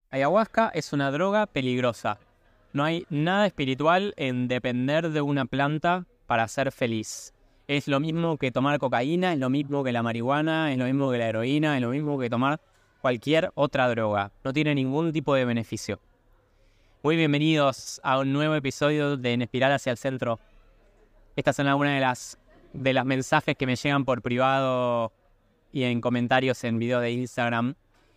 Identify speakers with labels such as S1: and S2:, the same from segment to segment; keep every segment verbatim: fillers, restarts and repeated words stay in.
S1: Ayahuasca es una droga peligrosa. No hay nada espiritual en depender de una planta para ser feliz. Es lo mismo que tomar cocaína, es lo mismo que la marihuana, es lo mismo que la heroína, es lo mismo que tomar cualquier otra droga. No tiene ningún tipo de beneficio. Muy bienvenidos a un nuevo episodio de En Espiral hacia el Centro. Estas son algunas de las, de las mensajes que me llegan por privado y en comentarios en videos de Instagram.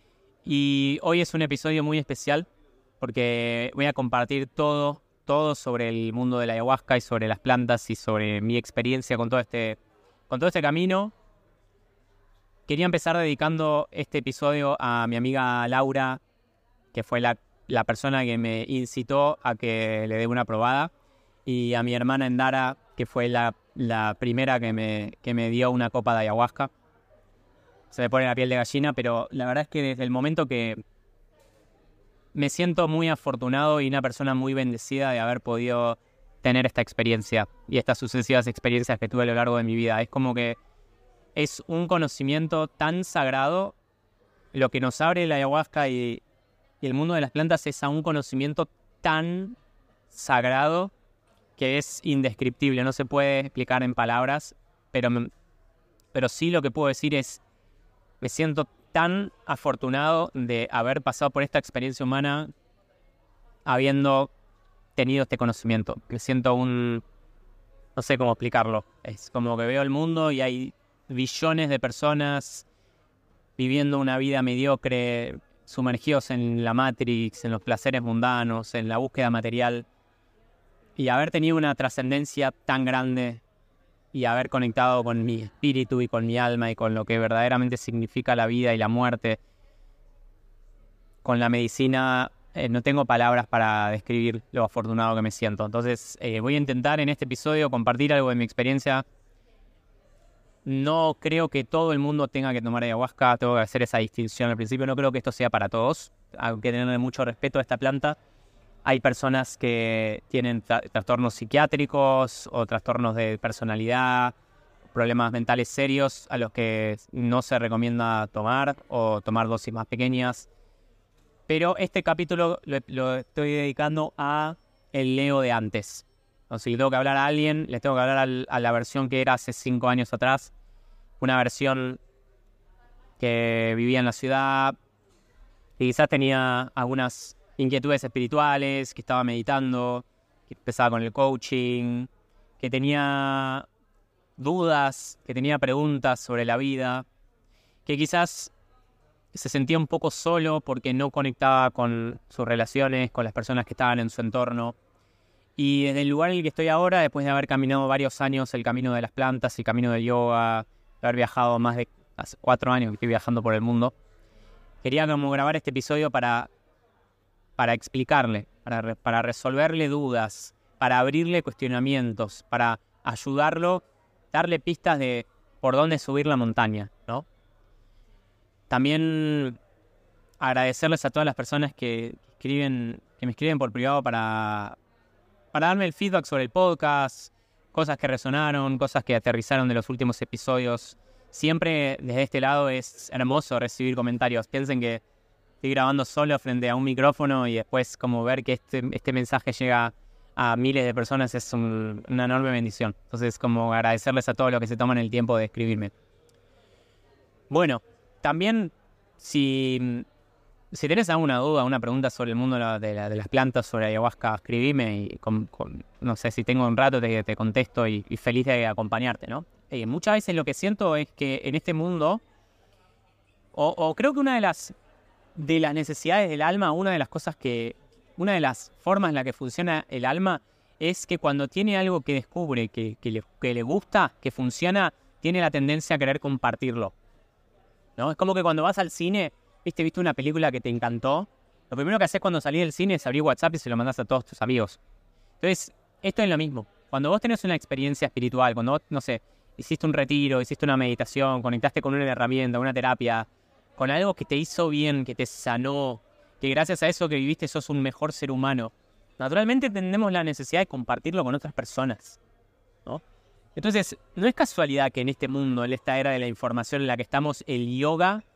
S1: Y hoy es un episodio muy especial porque voy a compartir todo, todo sobre el mundo de la ayahuasca y sobre las plantas y sobre mi experiencia con todo este, con todo este camino. Quería empezar dedicando este episodio a mi amiga Laura, que fue la, la persona que me incitó a que le dé una probada, y a mi hermana Endara, que fue la, la primera que me, que me dio una copa de ayahuasca. Se me pone la piel de gallina, pero la verdad es que desde el momento que me siento muy afortunado y una persona muy bendecida de haber podido tener esta experiencia y estas sucesivas experiencias que tuve a lo largo de mi vida. Es como que es un conocimiento tan sagrado. Lo que nos abre la ayahuasca y, y el mundo de las plantas es a un conocimiento tan sagrado que es indescriptible. No se puede explicar en palabras, pero, pero sí lo que puedo decir es: me siento tan afortunado de haber pasado por esta experiencia humana habiendo tenido este conocimiento. Me siento un... no sé cómo explicarlo. Es como que veo el mundo y hay billones de personas viviendo una vida mediocre, sumergidos en la Matrix, en los placeres mundanos, en la búsqueda material. Y haber tenido una trascendencia tan grande y haber conectado con mi espíritu y con mi alma y con lo que verdaderamente significa la vida y la muerte, con la medicina, eh, no tengo palabras para describir lo afortunado que me siento. Entonces eh, voy a intentar en este episodio compartir algo de mi experiencia. No creo que todo el mundo tenga que tomar ayahuasca, tengo que hacer esa distinción al principio. No creo que esto sea para todos, hay que tener mucho respeto a esta planta. Hay personas que tienen tra- trastornos psiquiátricos o trastornos de personalidad, problemas mentales serios a los que no se recomienda tomar o tomar dosis más pequeñas. Pero este capítulo lo, lo estoy dedicando a el Leo de antes. O sea, si le tengo que hablar a alguien, les tengo que hablar al, a la versión que era hace cinco años atrás. Una versión que vivía en la ciudad, que quizás tenía algunas inquietudes espirituales, que estaba meditando, que empezaba con el coaching, que tenía dudas, que tenía preguntas sobre la vida, que quizás se sentía un poco solo porque no conectaba con sus relaciones, con las personas que estaban en su entorno. Y desde el lugar en el que estoy ahora, después de haber caminado varios años el camino de las plantas, el camino del yoga, de haber viajado más de hace cuatro años que estoy viajando por el mundo, quería como grabar este episodio para para explicarle, para, re- para resolverle dudas, para abrirle cuestionamientos, para ayudarlo, darle pistas de por dónde subir la montaña, ¿no? También agradecerles a todas las personas que escriben, que me escriben por privado para, para darme el feedback sobre el podcast, cosas que resonaron, cosas que aterrizaron de los últimos episodios. Siempre desde este lado es hermoso recibir comentarios. Piensen que estoy grabando solo frente a un micrófono y después como ver que este, este mensaje llega a miles de personas es un, una enorme bendición. Entonces, como agradecerles a todos los que se toman el tiempo de escribirme. Bueno, también si, si tenés alguna duda, una pregunta sobre el mundo de, la, de, la, de las plantas, sobre ayahuasca, escribime y con, con, no sé, si tengo un rato te, te contesto y, y feliz de acompañarte, ¿no? Eh, muchas veces lo que siento es que en este mundo, o, o creo que una de las de las necesidades del alma, una de las cosas que, una de las formas en la que funciona el alma es que cuando tiene algo que descubre, que, que, le, que le gusta, que funciona, tiene la tendencia a querer compartirlo, ¿no? Es como que cuando vas al cine, viste, viste una película que te encantó, lo primero que haces cuando salís del cine es abrir WhatsApp y se lo mandás a todos tus amigos. Entonces, esto es lo mismo. Cuando vos tenés una experiencia espiritual, cuando vos, no sé, hiciste un retiro, hiciste una meditación, conectaste con una herramienta, una terapia, con algo que te hizo bien, que te sanó, que gracias a eso que viviste sos un mejor ser humano, naturalmente tenemos la necesidad de compartirlo con otras personas, ¿no? Entonces, no es casualidad que en este mundo, en esta era de la información en la que estamos, el yoga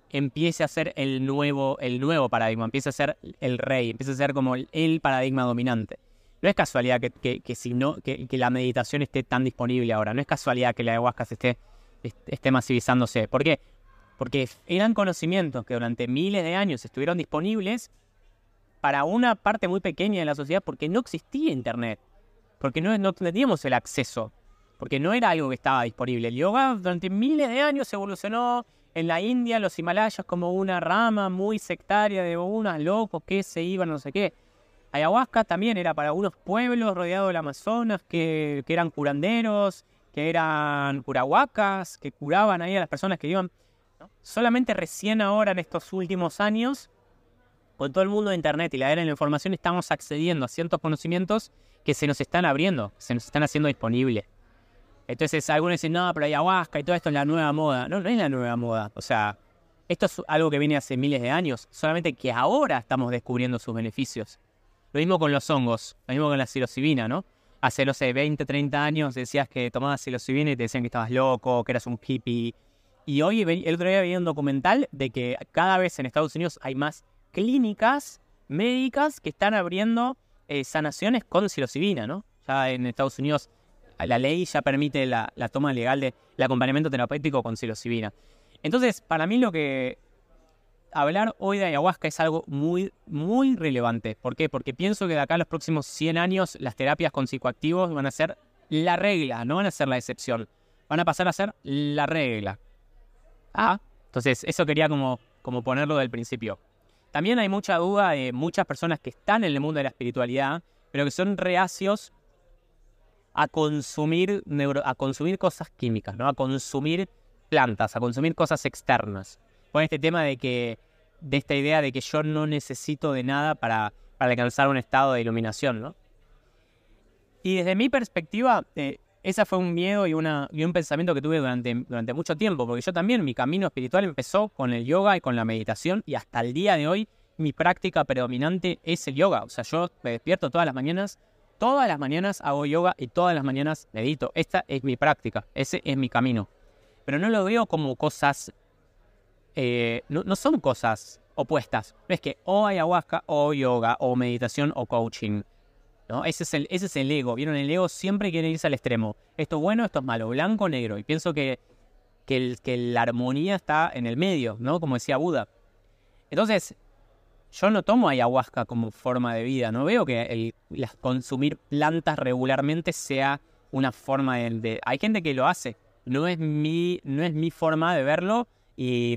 S1: empiece a ser el nuevo, el nuevo paradigma, empiece a ser el rey, empiece a ser como el, el paradigma dominante. No es casualidad que, que, que, si no, que, que la meditación esté tan disponible ahora, no es casualidad que la ayahuasca se esté, esté masivizándose. ¿Por qué? Porque eran conocimientos que durante miles de años estuvieron disponibles para una parte muy pequeña de la sociedad porque no existía internet, porque no, no teníamos el acceso, porque no era algo que estaba disponible. El yoga durante miles de años evolucionó en la India, los Himalayas, como una rama muy sectaria de unos locos que se iban, no sé qué. Ayahuasca también era para unos pueblos rodeados del Amazonas que, que eran curanderos, que eran curahuacas, que curaban ahí a las personas que iban. ¿No? Solamente recién ahora, en estos últimos años, con todo el mundo de internet y la era de la información, estamos accediendo a ciertos conocimientos que se nos están abriendo, se nos están haciendo disponibles. Entonces algunos dicen, no, pero ayahuasca y todo esto es la nueva moda. No, no es la nueva moda. O sea, esto es algo que viene hace miles de años, solamente que ahora estamos descubriendo sus beneficios. Lo mismo con los hongos, lo mismo con la psilocibina, ¿no? Hace, no sé, veinte, treinta años decías que tomabas psilocibina y te decían que estabas loco, que eras un hippie. Y hoy, el otro día, veía un documental de que cada vez en Estados Unidos hay más clínicas médicas que están abriendo eh, sanaciones con psilocibina, ¿no? Ya en Estados Unidos la ley ya permite la, la toma legal del acompañamiento terapéutico con psilocibina. Entonces, para mí lo que... hablar hoy de ayahuasca es algo muy, muy relevante. ¿Por qué? Porque pienso que de acá a los próximos cien años las terapias con psicoactivos van a ser la regla, no van a ser la excepción. Van a pasar a ser la regla. Ah, entonces eso quería como, como ponerlo del principio. También hay mucha duda de muchas personas que están en el mundo de la espiritualidad, pero que son reacios a consumir, neuro, a consumir cosas químicas, ¿no? A consumir plantas, a consumir cosas externas. Con este tema de que de esta idea de que yo no necesito de nada para, para alcanzar un estado de iluminación, ¿no? Y desde mi perspectiva, eh, ese fue un miedo y, una, y un pensamiento que tuve durante, durante mucho tiempo, porque yo también, mi camino espiritual empezó con el yoga y con la meditación, y hasta el día de hoy mi práctica predominante es el yoga. O sea, yo me despierto todas las mañanas, todas las mañanas hago yoga y todas las mañanas medito. Esta es mi práctica, ese es mi camino. Pero no lo veo como cosas... Eh, no, no son cosas opuestas. No es que o ayahuasca, o yoga, o meditación, o coaching, ¿no? Ese es el, ese es el ego. ¿Vieron? El ego siempre quiere irse al extremo. Esto es bueno, esto es malo, blanco o negro. Y pienso que, que, el, que la armonía está en el medio, ¿no? Como decía Buda. Entonces, yo no tomo ayahuasca como forma de vida. No veo que el, el consumir plantas regularmente sea una forma de, de... Hay gente que lo hace. No es mi, no es mi forma de verlo. Y,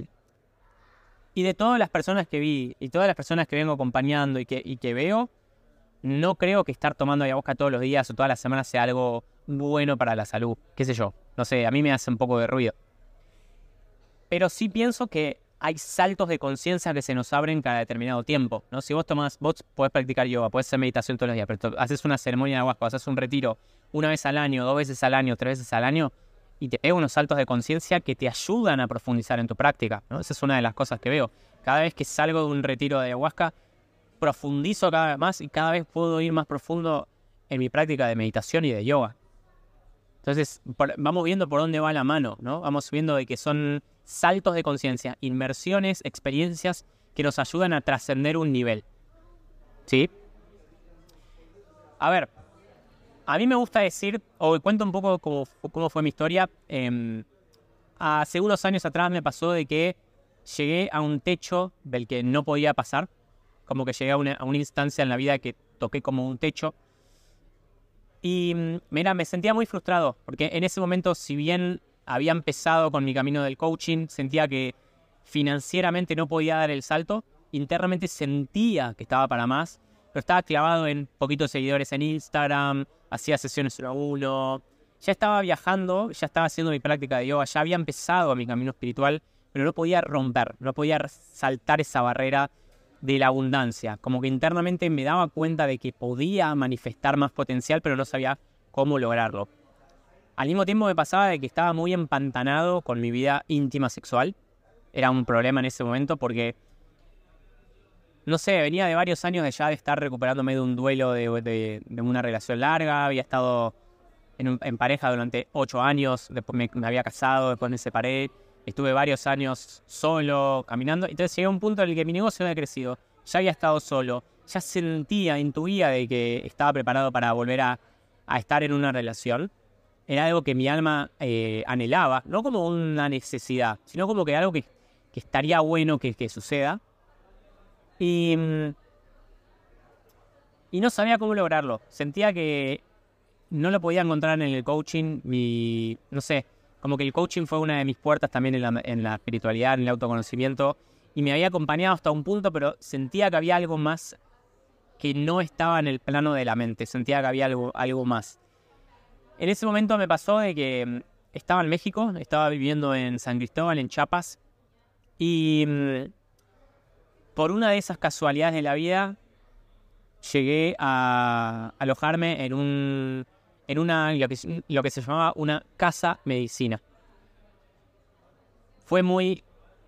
S1: y de todas las personas que vi y todas las personas que vengo acompañando y que, y que veo, no creo que estar tomando ayahuasca todos los días o todas las semanas sea algo bueno para la salud. Qué sé yo, no sé, a mí me hace un poco de ruido. Pero sí pienso que hay saltos de conciencia que se nos abren cada determinado tiempo, ¿no? Si vos tomás, vos podés practicar yoga, podés hacer meditación todos los días, pero haces una ceremonia de ayahuasca, haces un retiro una vez al año, dos veces al año, tres veces al año, y te pega unos saltos de conciencia que te ayudan a profundizar en tu práctica, ¿no? Esa es una de las cosas que veo. Cada vez que salgo de un retiro de ayahuasca, profundizo cada vez más y cada vez puedo ir más profundo en mi práctica de meditación y de yoga. Entonces, por, vamos viendo por dónde va la mano, ¿no? Vamos viendo de que son saltos de conciencia, inmersiones, experiencias que nos ayudan a trascender un nivel. ¿Sí? A ver... A mí me gusta decir, o cuento un poco cómo, cómo fue mi historia. Eh, hace unos años atrás me pasó de que llegué a un techo del que no podía pasar. Como que llegué a una, a una instancia en la vida que toqué como un techo. Y mira, me sentía muy frustrado, porque en ese momento, si bien había empezado con mi camino del coaching, sentía que financieramente no podía dar el salto. Internamente sentía que estaba para más, pero estaba clavado en poquitos seguidores en Instagram, hacía sesiones uno a uno, ya estaba viajando, ya estaba haciendo mi práctica de yoga, ya había empezado mi camino espiritual, pero no podía romper, no podía saltar esa barrera de la abundancia. Como que internamente me daba cuenta de que podía manifestar más potencial, pero no sabía cómo lograrlo. Al mismo tiempo me pasaba de que estaba muy empantanado con mi vida íntima sexual. Era un problema en ese momento porque... No sé, venía de varios años de ya de estar recuperándome de un duelo de, de, de una relación larga. Había estado en, un, en pareja durante ocho años, después me, me había casado, después me separé. estuve varios años solo, caminando. Entonces llegué a un punto en el que mi negocio había crecido. Ya había estado solo. Ya sentía, intuía de que estaba preparado para volver a, a estar en una relación. Era algo que mi alma eh, anhelaba. No como una necesidad, sino como que algo que, que estaría bueno que, que suceda. Y, y no sabía cómo lograrlo. Sentía que no lo podía encontrar en el coaching. Mi, no sé, como que el coaching fue una de mis puertas también en la, en la espiritualidad, en el autoconocimiento. Y me había acompañado hasta un punto, pero sentía que había algo más que no estaba en el plano de la mente. Sentía que había algo, algo más. En ese momento me pasó de que estaba en México, estaba viviendo en San Cristóbal, en Chiapas. Y por una de esas casualidades de la vida, llegué a alojarme en un en una lo que, lo que se llamaba una casa medicina. Fue muy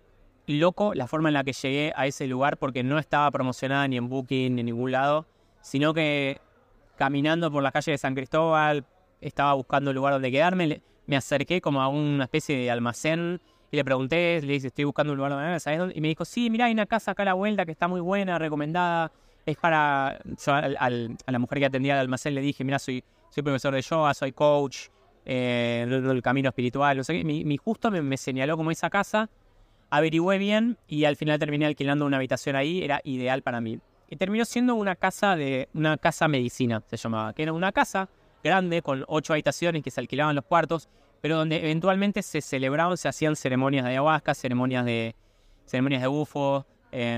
S1: loco la forma en la que llegué a ese lugar porque no estaba promocionada ni en Booking ni en ningún lado, sino que caminando por las calles de San Cristóbal, estaba buscando un lugar donde quedarme, me acerqué como a una especie de almacén y le pregunté, le dije, estoy buscando un lugar donde quedarme, ¿sabes dónde? Y me dijo, sí, mirá, hay una casa acá a la vuelta que está muy buena, recomendada, es para... Yo al, al, a la mujer que atendía al almacén le dije, mirá, soy, soy profesor de yoga, soy coach, eh, del camino espiritual, no sé qué. Mi, mi justo me, me señaló como esa casa, averigüé bien y al final terminé alquilando una habitación ahí, era ideal para mí. Y terminó siendo una casa de una casa medicina, se llamaba, que era una casa grande con ocho habitaciones que se alquilaban los cuartos, pero donde eventualmente se celebraban, se hacían ceremonias de ayahuasca, ceremonias de ceremonias de bufo,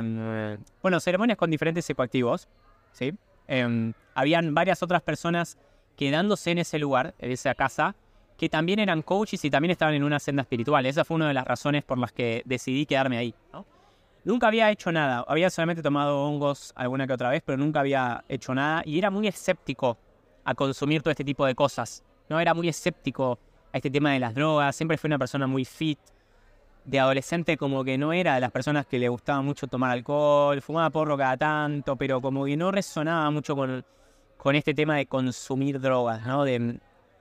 S1: eh, bueno, ceremonias con diferentes psicoactivos, ¿sí? Eh, habían varias otras personas quedándose en ese lugar, en esa casa, que también eran coaches y también estaban en una senda espiritual. Esa fue una de las razones por las que decidí quedarme ahí, ¿no? Nunca había hecho nada, había solamente tomado hongos alguna que otra vez, pero nunca había hecho nada y era muy escéptico a consumir todo este tipo de cosas, ¿no? Era muy escéptico a este tema de las drogas, siempre fui una persona muy fit. De adolescente como que no era de las personas que le gustaba mucho tomar alcohol, fumaba porro cada tanto, pero como que no resonaba mucho con, con este tema de consumir drogas, ¿no? De,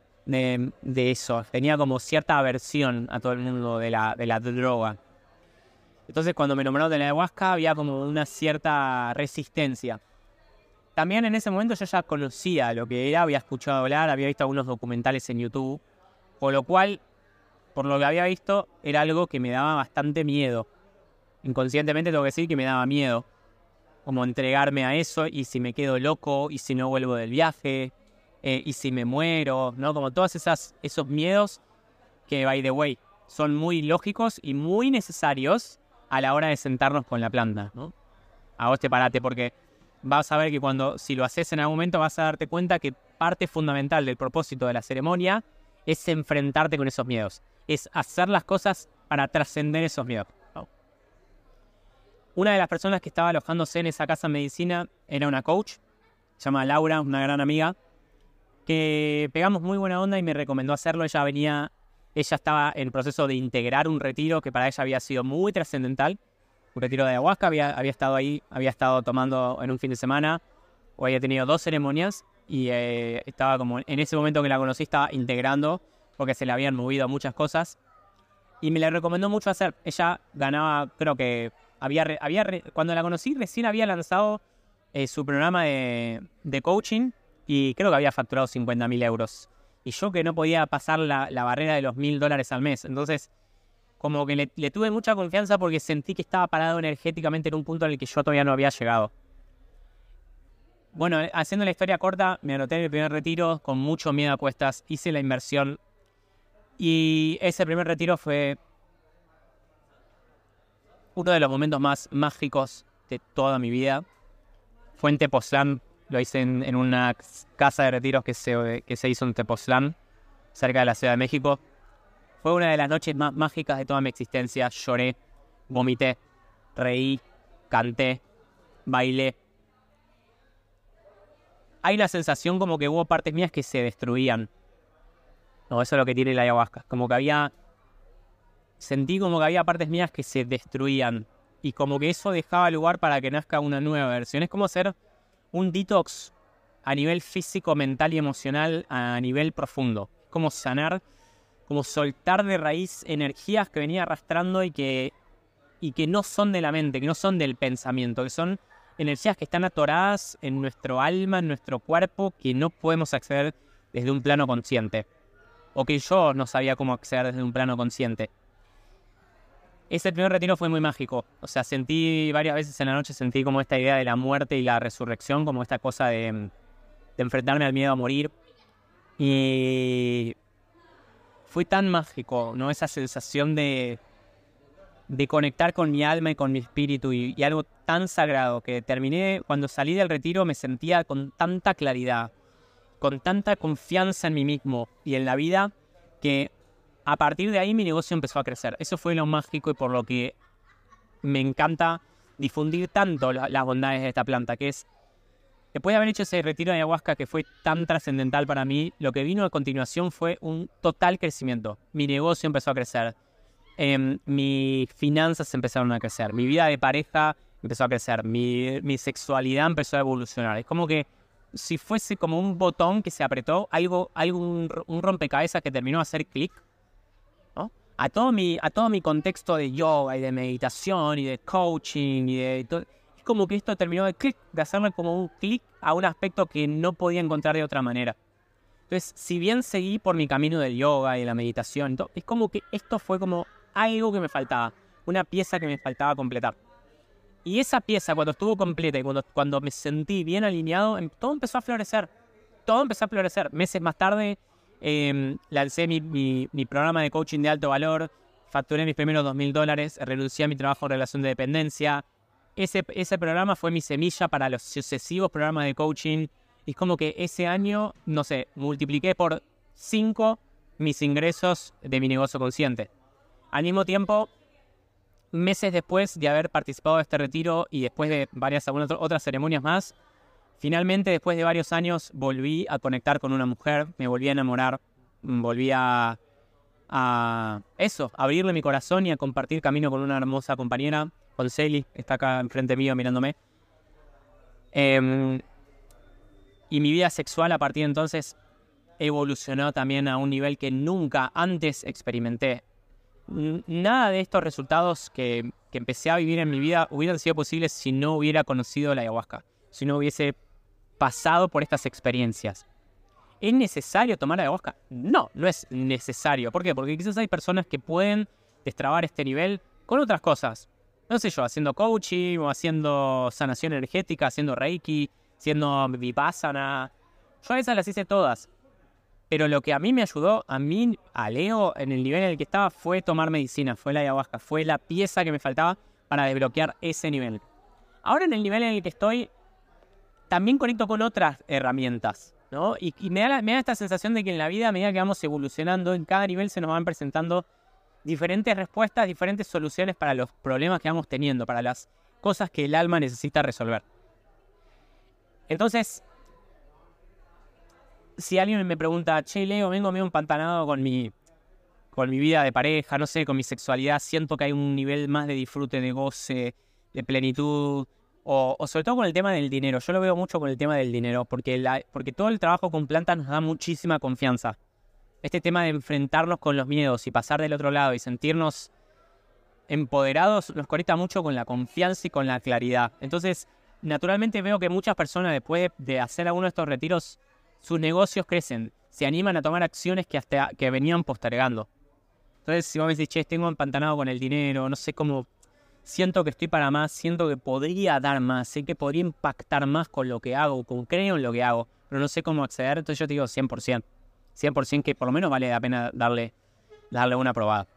S1: de, de eso. Tenía como cierta aversión a todo el mundo de la, de la droga. Entonces cuando me nombraron de la ayahuasca había como una cierta resistencia. También en ese momento yo ya conocía lo que era, había escuchado hablar, había visto algunos documentales en YouTube, con lo cual, por lo que había visto, era algo que me daba bastante miedo. Inconscientemente tengo que decir que me daba miedo. Como entregarme a eso, y si me quedo loco, y si no vuelvo del viaje, eh, y si me muero, ¿no? Como todos esas, esos miedos que, by the way, son muy lógicos y muy necesarios a la hora de sentarnos con la planta, ¿no? A vos te parate porque vas a ver que cuando, si lo haces en algún momento, vas a darte cuenta que parte fundamental del propósito de la ceremonia es enfrentarte con esos miedos. Es hacer las cosas para trascender esos miedos, ¿no? Una de las personas que estaba alojándose en esa casa de medicina era una coach, se llama Laura, una gran amiga, que pegamos muy buena onda y me recomendó hacerlo. Ella venía, ella estaba en el proceso de integrar un retiro que para ella había sido muy trascendental. Un retiro de ayahuasca, había, había estado ahí, había estado tomando en un fin de semana, o había tenido dos ceremonias, y eh, estaba como, en ese momento que la conocí, estaba integrando, porque se le habían movido muchas cosas, y me la recomendó mucho hacer. Ella ganaba, creo que, había, había cuando la conocí, recién había lanzado eh, su programa de, de coaching, y creo que había facturado cincuenta mil euros. Y yo que no podía pasar la, la barrera de los mil dólares al mes, entonces como que le, le tuve mucha confianza porque sentí que estaba parado energéticamente en un punto en el que yo todavía no había llegado. Bueno, haciendo la historia corta, me anoté en el primer retiro con mucho miedo a cuestas, hice la inversión y ese primer retiro fue uno de los momentos más mágicos de toda mi vida. Fue en Tepoztlán, lo hice en, en una casa de retiros que se, que se hizo en Tepoztlán, cerca de la Ciudad de México. Fue una de las noches más mágicas de toda mi existencia. Lloré, vomité, reí, canté, bailé. Hay una sensación como que hubo partes mías que se destruían. No, eso es lo que tiene la ayahuasca. Como que había... Sentí como que había partes mías que se destruían. Y como que eso dejaba lugar para que nazca una nueva versión. Es como hacer un detox a nivel físico, mental y emocional a nivel profundo. Es como sanar como soltar de raíz energías que venía arrastrando y que, y que no son de la mente, que no son del pensamiento, que son energías que están atoradas en nuestro alma, en nuestro cuerpo, que no podemos acceder desde un plano consciente. O que yo no sabía cómo acceder desde un plano consciente. Ese primer retiro fue muy mágico. O sea, sentí varias veces en la noche, sentí como esta idea de la muerte y la resurrección, como esta cosa de, de enfrentarme al miedo a morir. Y fue tan mágico, ¿no? Esa sensación de, de conectar con mi alma y con mi espíritu y, y algo tan sagrado que terminé, cuando salí del retiro me sentía con tanta claridad, con tanta confianza en mí mismo y en la vida, que a partir de ahí mi negocio empezó a crecer. Eso fue lo mágico y por lo que me encanta difundir tanto la, las bondades de esta planta, que es, después de haber hecho ese retiro de ayahuasca que fue tan trascendental para mí, lo que vino a continuación fue un total crecimiento. Mi negocio empezó a crecer, eh, mis finanzas empezaron a crecer, mi vida de pareja empezó a crecer, mi, mi sexualidad empezó a evolucionar. Es como que si fuese como un botón que se apretó, algo, algo un, un rompecabezas que terminó de hacer clic, ¿no? A todo mi, a todo mi contexto de yoga y de meditación y de coaching y de todo, es como que esto terminó de clic, de hacerme como un clic a un aspecto que no podía encontrar de otra manera. Entonces, si bien seguí por mi camino del yoga y de la meditación, es como que esto fue como algo que me faltaba, una pieza que me faltaba completar. Y esa pieza, cuando estuvo completa y cuando, cuando me sentí bien alineado, todo empezó a florecer. Todo empezó a florecer. Meses más tarde eh, lancé mi, mi, mi programa de coaching de alto valor, facturé mis primeros dos mil dólares, renuncié a mi trabajo en relación de dependencia. Ese, ese programa fue mi semilla para los sucesivos programas de coaching. Y es como que ese año, no sé, multipliqué por cinco mis ingresos de mi negocio consciente. Al mismo tiempo, meses después de haber participado de este retiro y después de varias algunas otras ceremonias más, finalmente, después de varios años, volví a conectar con una mujer, me volví a enamorar, volví a, a eso, a abrirle mi corazón y a compartir camino con una hermosa compañera, con Celi, que está acá enfrente mío mirándome. Eh, y mi vida sexual a partir de entonces evolucionó también a un nivel que nunca antes experimenté. Nada de estos resultados que, que empecé a vivir en mi vida hubieran sido posibles si no hubiera conocido la ayahuasca, si no hubiese pasado por estas experiencias. ¿Es necesario tomar ayahuasca? No, no es necesario. ¿Por qué? Porque quizás hay personas que pueden destrabar este nivel con otras cosas. No sé yo, haciendo coaching o haciendo sanación energética, haciendo reiki, haciendo vipassana. Yo a esas las hice todas. Pero lo que a mí me ayudó, a mí, a Leo, en el nivel en el que estaba, fue tomar medicina, fue la ayahuasca, fue la pieza que me faltaba para desbloquear ese nivel. Ahora en el nivel en el que estoy, también conecto con otras herramientas, ¿no? Y, y me, da la, me da esta sensación de que en la vida, a medida que vamos evolucionando, en cada nivel se nos van presentando diferentes respuestas, diferentes soluciones para los problemas que vamos teniendo, para las cosas que el alma necesita resolver. Entonces, si alguien me pregunta, che, Leo, vengo medio empantanado con mi, con mi vida de pareja, no sé, con mi sexualidad, siento que hay un nivel más de disfrute, de goce, de plenitud, o, o sobre todo con el tema del dinero. Yo lo veo mucho con el tema del dinero, porque, la, porque todo el trabajo con plantas nos da muchísima confianza. Este tema de enfrentarnos con los miedos y pasar del otro lado y sentirnos empoderados nos conecta mucho con la confianza y con la claridad. Entonces, naturalmente veo que muchas personas, después de hacer alguno de estos retiros, sus negocios crecen, se animan a tomar acciones que hasta que venían postergando. Entonces, si vos me decís, che, tengo empantanado con el dinero, no sé cómo, siento que estoy para más, siento que podría dar más, sé que podría impactar más con lo que hago, con creo en lo que hago, pero no sé cómo acceder, entonces yo te digo cien por ciento. cien por ciento que por lo menos vale la pena darle, darle una probada.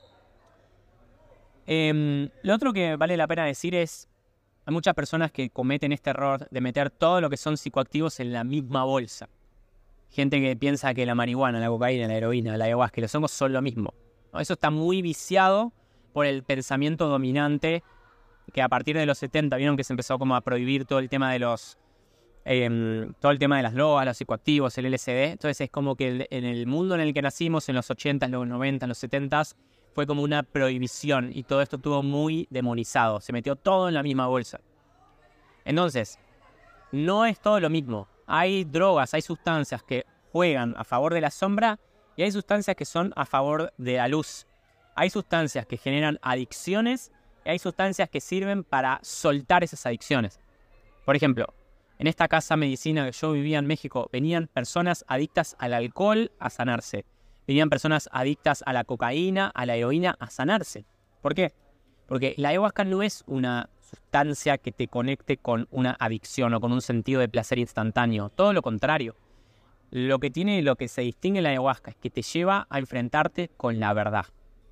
S1: Eh, lo otro que vale la pena decir es, hay muchas personas que cometen este error de meter todo lo que son psicoactivos en la misma bolsa. Gente que piensa que la marihuana, la cocaína, la heroína, la ayahuasca, los hongos son lo mismo, ¿no? Eso está muy viciado por el pensamiento dominante que a partir de los setenta vieron que se empezó como a prohibir todo el tema de los eh, todo el tema de las drogas, los psicoactivos, el L S D. Entonces es como que en el mundo en el que nacimos, en los ochentas, los noventas, los setentas, fue como una prohibición y todo esto estuvo muy demonizado. Se metió todo en la misma bolsa. Entonces, no es todo lo mismo. Hay drogas, hay sustancias que juegan a favor de la sombra y hay sustancias que son a favor de la luz. Hay sustancias que generan adicciones y hay sustancias que sirven para soltar esas adicciones. Por ejemplo, en esta casa medicina que yo vivía en México, venían personas adictas al alcohol a sanarse. Venían personas adictas a la cocaína, a la heroína a sanarse. ¿Por qué? Porque la ayahuasca no es una sustancia que te conecte con una adicción o con un sentido de placer instantáneo. Todo lo contrario. Lo que tiene, lo que se distingue en la ayahuasca es que te lleva a enfrentarte con la verdad.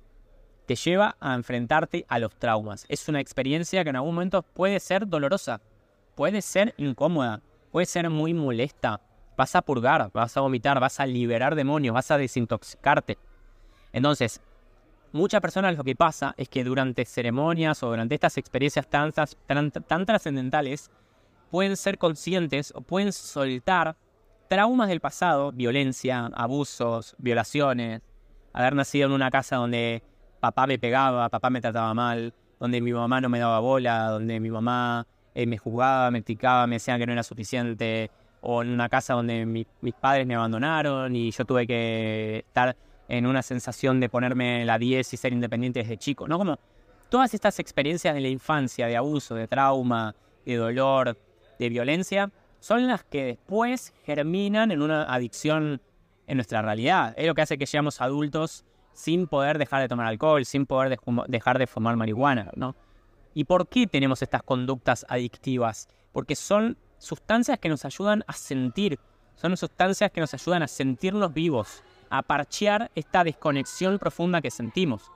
S1: Te lleva a enfrentarte a los traumas. Es una experiencia que en algún momento puede ser dolorosa. Puede ser incómoda, puede ser muy molesta. Vas a purgar, vas a vomitar, vas a liberar demonios, vas a desintoxicarte. Entonces, muchas personas lo que pasa es que durante ceremonias o durante estas experiencias tan, tan, tan trascendentales pueden ser conscientes o pueden soltar traumas del pasado, violencia, abusos, violaciones, haber nacido en una casa donde papá me pegaba, papá me trataba mal, donde mi mamá no me daba bola, donde mi mamá... Eh, me juzgaba, me criticaba, me decían que no era suficiente, o en una casa donde mi, mis padres me abandonaron y yo tuve que estar en una sensación de ponerme la diez y ser independiente desde chico, ¿no? Como todas estas experiencias de la infancia, de abuso, de trauma, de dolor, de violencia, son las que después germinan en una adicción en nuestra realidad. Es lo que hace que seamos adultos sin poder dejar de tomar alcohol, sin poder de, dejar de fumar marihuana, ¿no? ¿Y por qué tenemos estas conductas adictivas? Porque son sustancias que nos ayudan a sentir, son sustancias que nos ayudan a sentirnos vivos, a parchear esta desconexión profunda que sentimos.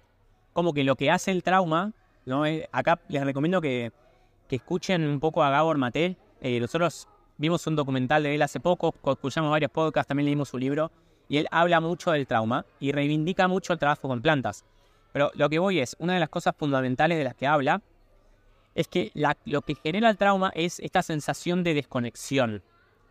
S1: Como que lo que hace el trauma, ¿no? Eh, acá les recomiendo que, que escuchen un poco a Gabor Maté. Eh, nosotros vimos un documental de él hace poco, escuchamos varios podcasts, también leímos su libro, y él habla mucho del trauma y reivindica mucho el trabajo con plantas. Pero lo que voy es, una de las cosas fundamentales de las que habla es que la, lo que genera el trauma es esta sensación de desconexión.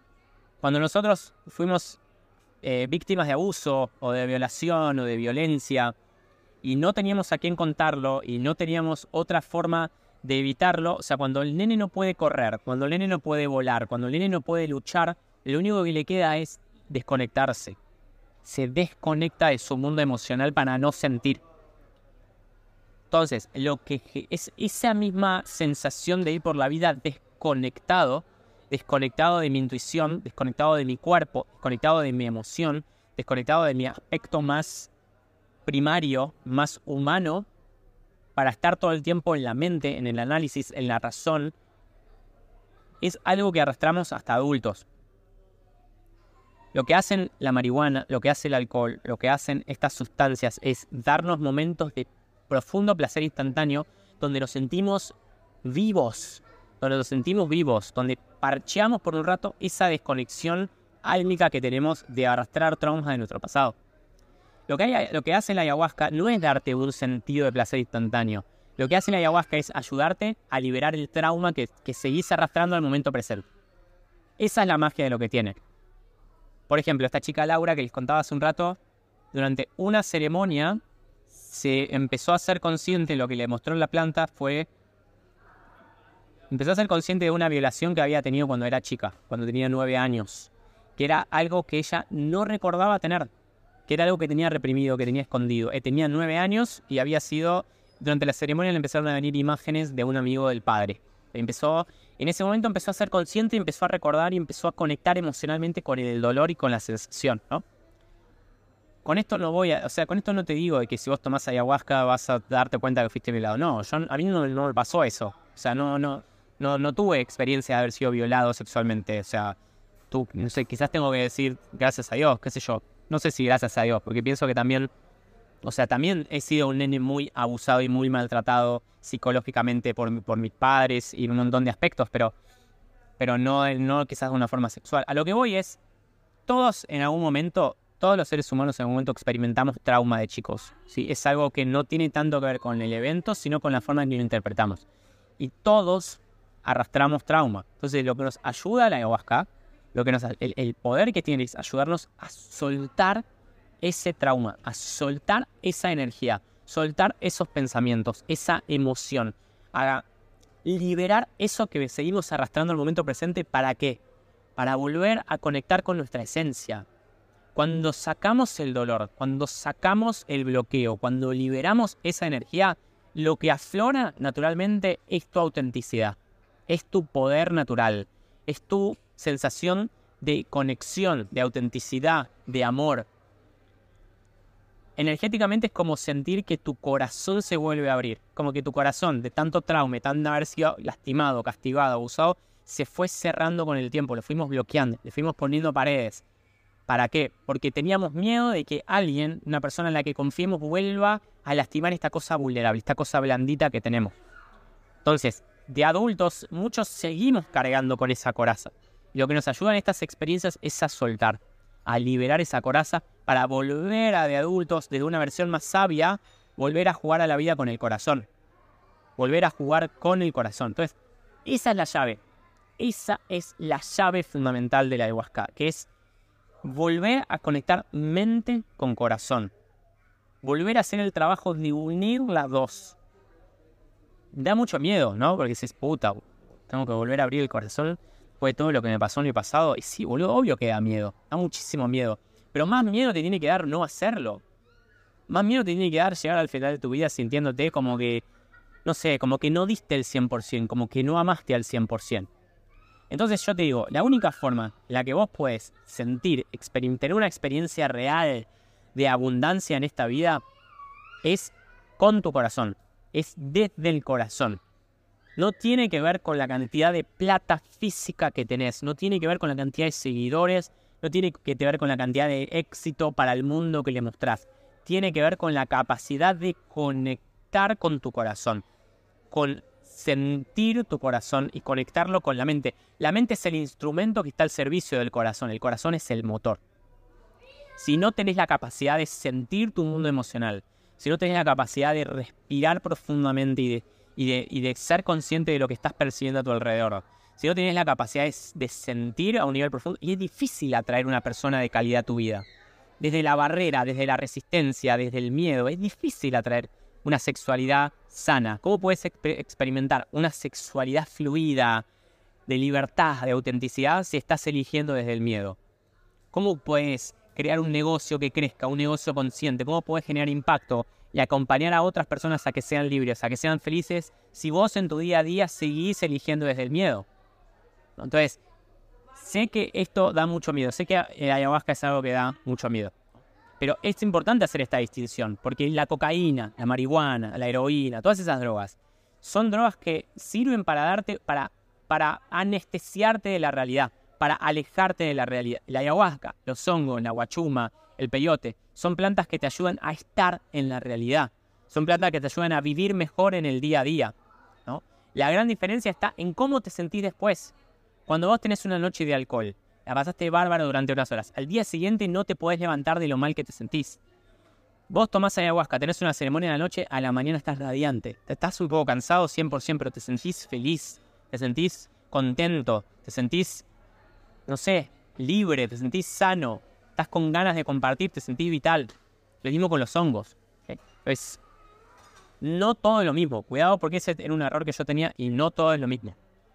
S1: Cuando nosotros fuimos eh, víctimas de abuso o de violación o de violencia y no teníamos a quién contarlo y no teníamos otra forma de evitarlo, o sea, cuando el nene no puede correr, cuando el nene no puede volar, cuando el nene no puede luchar, lo único que le queda es desconectarse. Se desconecta de su mundo emocional para no sentir. Entonces, lo que es esa misma sensación de ir por la vida desconectado, desconectado de mi intuición, desconectado de mi cuerpo, desconectado de mi emoción, desconectado de mi aspecto más primario, más humano, para estar todo el tiempo en la mente, en el análisis, en la razón, es algo que arrastramos hasta adultos. Lo que hacen la marihuana, lo que hace el alcohol, lo que hacen estas sustancias es darnos momentos de profundo placer instantáneo, donde nos sentimos vivos, donde nos sentimos vivos, donde parcheamos por un rato esa desconexión álmica que tenemos de arrastrar traumas de nuestro pasado. Lo que, hay, lo que hace la ayahuasca no es darte un sentido de placer instantáneo. Lo que hace la ayahuasca es ayudarte a liberar el trauma que, que seguís arrastrando al momento presente. Esa es la magia de lo que tiene. Por ejemplo, esta chica Laura que les contaba hace un rato, durante una ceremonia se empezó a ser consciente, lo que le mostró la planta fue, empezó a ser consciente de una violación que había tenido cuando era chica, cuando tenía nueve años, que era algo que ella no recordaba tener, que era algo que tenía reprimido, que tenía escondido. Eh, tenía nueve años y había sido, durante la ceremonia le empezaron a venir imágenes de un amigo del padre. Empezó, en ese momento empezó a ser consciente, empezó a recordar y empezó a conectar emocionalmente con el dolor y con la sensación, ¿no? Con esto no voy a, o sea, con esto no te digo de que si vos tomás ayahuasca vas a darte cuenta que fuiste violado. No, yo, a mí no, no me pasó eso. O sea, no, no, no, no tuve experiencia de haber sido violado sexualmente. O sea, tú, no sé, quizás tengo que decir gracias a Dios, qué sé yo. No sé si gracias a Dios, porque pienso que también, o sea, también he sido un nene muy abusado y muy maltratado psicológicamente por, por mis padres y un montón de aspectos, pero, pero no, no quizás de una forma sexual. A lo que voy es, todos en algún momento, todos los seres humanos en algún momento experimentamos trauma de chicos, ¿sí? Es algo que no tiene tanto que ver con el evento, sino con la forma en que lo interpretamos. Y todos arrastramos trauma. Entonces, lo que nos ayuda a la ayahuasca, lo que nos, el, el poder que tiene es ayudarnos a soltar ese trauma, a soltar esa energía, soltar esos pensamientos, esa emoción, a liberar eso que seguimos arrastrando al momento presente. ¿Para qué? Para volver a conectar con nuestra esencia. Cuando sacamos el dolor, cuando sacamos el bloqueo, cuando liberamos esa energía, lo que aflora naturalmente es tu autenticidad, es tu poder natural, es tu sensación de conexión, de autenticidad, de amor. Energéticamente es como sentir que tu corazón se vuelve a abrir, como que tu corazón, de tanto trauma, de tanto haber sido lastimado, castigado, abusado, se fue cerrando con el tiempo, lo fuimos bloqueando, le fuimos poniendo paredes. ¿Para qué? Porque teníamos miedo de que alguien, una persona en la que confiemos, vuelva a lastimar esta cosa vulnerable, esta cosa blandita que tenemos. Entonces, de adultos, muchos seguimos cargando con esa coraza. Y lo que nos ayuda en estas experiencias es a soltar, a liberar esa coraza para volver a de adultos, desde una versión más sabia, volver a jugar a la vida con el corazón. Volver a jugar con el corazón. Entonces, esa es la llave. Esa es la llave fundamental de la ayahuasca, que es volver a conectar mente con corazón. Volver a hacer el trabajo de unir las dos. Da mucho miedo, ¿no? Porque dices, puta, tengo que volver a abrir el corazón después de todo lo que me pasó en el pasado. Y sí, boludo, obvio que da miedo. Da muchísimo miedo. Pero más miedo te tiene que dar no hacerlo. Más miedo te tiene que dar llegar al final de tu vida sintiéndote como que, no sé, como que no diste el cien por ciento, como que no amaste al cien por ciento. Entonces yo te digo, la única forma en la que vos puedes sentir, tener una experiencia real de abundancia en esta vida es con tu corazón, es desde el corazón. No tiene que ver con la cantidad de plata física que tenés, no tiene que ver con la cantidad de seguidores, no tiene que ver con la cantidad de éxito para el mundo que le mostrás. Tiene que ver con la capacidad de conectar con tu corazón, con sentir tu corazón y conectarlo con la mente. La mente es el instrumento que está al servicio del corazón. El corazón es el motor. Si no tenés la capacidad de sentir tu mundo emocional, si no tenés la capacidad de respirar profundamente y de, y de, y de ser consciente de lo que estás percibiendo a tu alrededor, si no tenés la capacidad de, de sentir a un nivel profundo, y es difícil atraer una persona de calidad a tu vida. Desde la barrera, desde la resistencia, desde el miedo, es difícil atraer una sexualidad sana. ¿Cómo puedes exper- experimentar una sexualidad fluida, de libertad, de autenticidad, si estás eligiendo desde el miedo? ¿Cómo puedes crear un negocio que crezca, un negocio consciente? ¿Cómo puedes generar impacto y acompañar a otras personas a que sean libres, a que sean felices, si vos en tu día a día seguís eligiendo desde el miedo? Entonces, sé que esto da mucho miedo, sé que la ayahuasca es algo que da mucho miedo. Pero es importante hacer esta distinción, porque la cocaína, la marihuana, la heroína, todas esas drogas, son drogas que sirven para darte, para, para anestesiarte de la realidad, para alejarte de la realidad. La ayahuasca, los hongos, la guachuma, el peyote, son plantas que te ayudan a estar en la realidad. Son plantas que te ayudan a vivir mejor en el día a día, ¿no? La gran diferencia está en cómo te sentís después. Cuando vos tenés una noche de alcohol, la pasaste bárbaro durante unas horas, al día siguiente no te podés levantar de lo mal que te sentís. Vos tomás ayahuasca, tenés una ceremonia en la noche, a la mañana estás radiante. Estás un poco cansado, cien por ciento, pero te sentís feliz, te sentís contento, te sentís, no sé, libre, te sentís sano, estás con ganas de compartir, te sentís vital. Lo mismo con los hongos. ¿Okay? Pues, no todo es lo mismo. Cuidado porque ese era un error que yo tenía y no todo es lo mismo.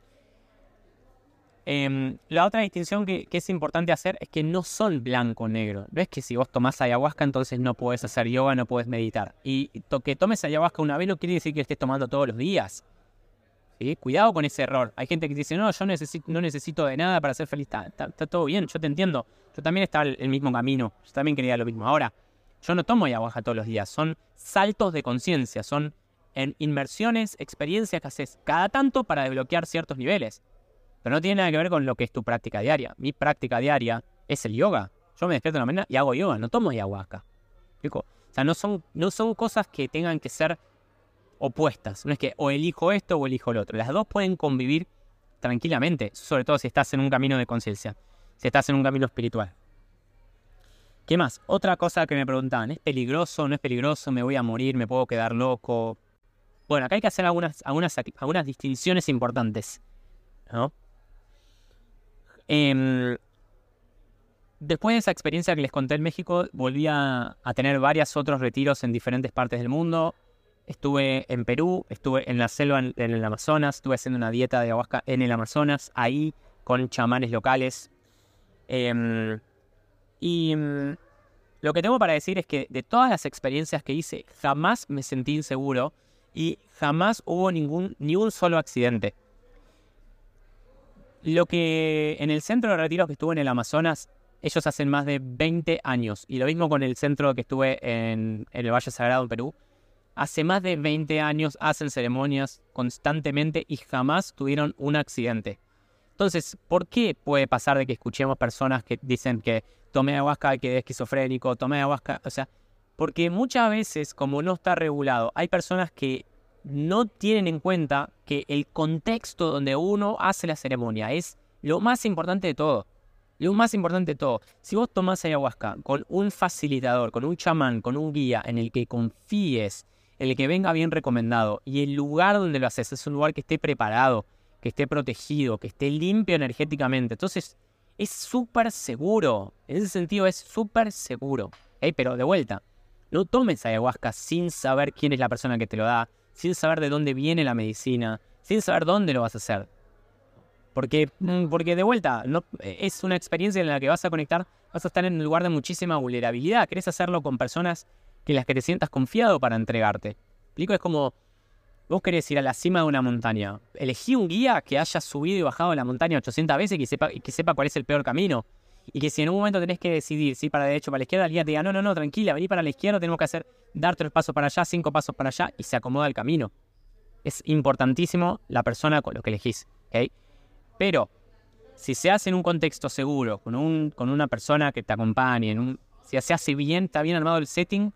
S1: Eh, la otra distinción que, que es importante hacer es que no son blanco o negro. No es que si vos tomás ayahuasca entonces no podés hacer yoga, no podés meditar. Y to que tomes ayahuasca una vez no quiere decir que estés tomando todos los días. ¿Sí? Cuidado con ese error. Hay gente que dice, no, yo necesito, no necesito de nada para ser feliz. Está, está, está todo bien, yo te entiendo. Yo también estaba en el mismo camino. Yo también quería lo mismo. Ahora, yo no tomo ayahuasca todos los días. Son saltos de conciencia. Son en inmersiones, experiencias que haces cada tanto para desbloquear ciertos niveles. Pero no tiene nada que ver con lo que es tu práctica diaria. Mi práctica diaria es el yoga. Yo me despierto en la mañana y hago yoga, no tomo ayahuasca. ¿Explico? O sea, no son, no son cosas que tengan que ser opuestas. No es que o elijo esto o elijo lo otro. Las dos pueden convivir tranquilamente, sobre todo si estás en un camino de conciencia, si estás en un camino espiritual. ¿Qué más? Otra cosa que me preguntaban, ¿es peligroso? ¿No es peligroso? ¿Me voy a morir? ¿Me puedo quedar loco? Bueno, acá hay que hacer algunas, algunas, algunas distinciones importantes, ¿no? Eh, después de esa experiencia que les conté en México, volví a, a tener varios otros retiros en diferentes partes del mundo. Estuve en Perú, estuve en la selva en, en el Amazonas, estuve haciendo una dieta de ayahuasca en el Amazonas, ahí con chamanes locales. Eh, Y mmm, lo que tengo para decir es que de todas las experiencias que hice, jamás me sentí inseguro y jamás hubo ningún, ni un solo accidente. Lo que en el centro de retiros que estuve en el Amazonas, ellos hacen más de veinte años. Y lo mismo con el centro que estuve en, en el Valle Sagrado en Perú. Hace más de veinte años hacen ceremonias constantemente y jamás tuvieron un accidente. Entonces, ¿por qué puede pasar de que escuchemos personas que dicen que tomé ayahuasca y quedé esquizofrénico, tomé ayahuasca? O sea, porque muchas veces, como no está regulado, hay personas que no tienen en cuenta que el contexto donde uno hace la ceremonia es lo más importante de todo. Lo más importante de todo. Si vos tomás ayahuasca con un facilitador, con un chamán, con un guía en el que confíes, en el que venga bien recomendado, y el lugar donde lo haces es un lugar que esté preparado, que esté protegido, que esté limpio energéticamente, entonces es súper seguro. En ese sentido es súper seguro. ¿Eh? Pero de vuelta, no tomes ayahuasca sin saber quién es la persona que te lo da, sin saber de dónde viene la medicina, sin saber dónde lo vas a hacer. Porque, porque de vuelta, no, es una experiencia en la que vas a conectar, vas a estar en un lugar de muchísima vulnerabilidad. Querés hacerlo con personas que las que te sientas confiado para entregarte. ¿Explico? Es como, vos querés ir a la cima de una montaña. Elegí un guía que haya subido y bajado la montaña ochocientas veces y que sepa, y que sepa cuál es el peor camino. Y que si en un momento tenés que decidir si para la derecha o para la izquierda, el guía te diga, no, no, no, tranquila, vení para la izquierda, tenemos que hacer, dar tres pasos para allá, cinco pasos para allá, y se acomoda el camino. Es importantísimo la persona con lo que elegís, ¿ok? Pero, si se hace en un contexto seguro, con, un, con una persona que te acompañe, en un, si se hace bien, está bien armado el setting,